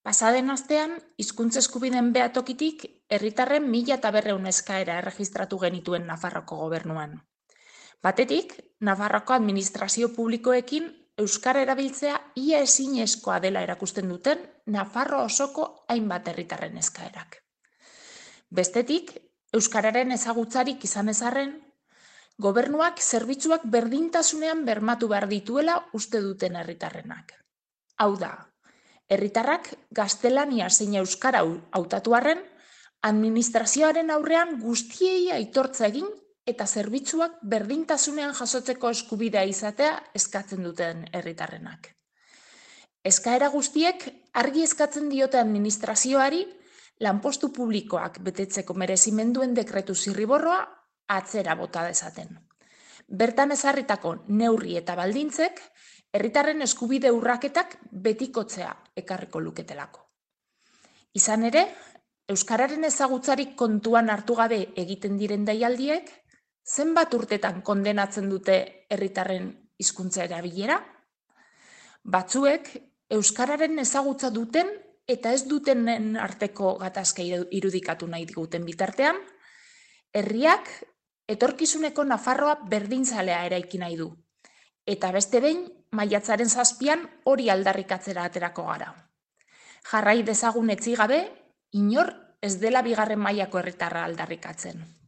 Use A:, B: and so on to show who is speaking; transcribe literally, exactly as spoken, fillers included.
A: Pasaden astean, hizkuntza eskubideen behatokitik herritarren mila eta berrehun eskaera erregistratu genituen Nafarroko gobernuan. Batetik, Nafarroko administrazio publikoekin euskara erabiltzea ia ezinezkoa dela erakusten duten Nafarro osoko hainbat herritarren eskaerak. Bestetik, euskararen ezagutzarik izan ez arren, gobernuak zerbitzuak berdintasunean bermatu behar dituela uste duten herritarrenak. Hau da, herritarrak gaztelania zein euskara hautatu arren, administrazioaren aurrean guztiei aitortza egin eta zerbitzuak berdintasunean jasotzeko eskubidea izatea eskatzen duten herritarrenak. Eskaera guztiek argi eskatzen diote administrazioari lanpostu publikoak betetzeko merezimenduen dekretu zirriborroa atzera bota dezaten. Bertan ezarritako neurri eta baldintzek herritarren eskubide urraketak betikotzea ekarriko luketelako. Izan ere, euskararen ezagutzarik kontuan hartu gabe egiten diren deialdiek, zenbat urtetan kondenatzen dute herritarren hizkuntza erabilera? Batzuek euskararen ezagutza duten eta ez dutenen arteko gatazka irudikatu nahi diguten bitartean, herriak etorkizuneko Nafarroa berdinzalea eraiki nahi du. Eta beste behin, maiatzaren zazpian hori aldarrikatzera aterako gara. Jarrai dezagun etzi gabe, inor ez dela bigarren mailako herritarra aldarrikatzen.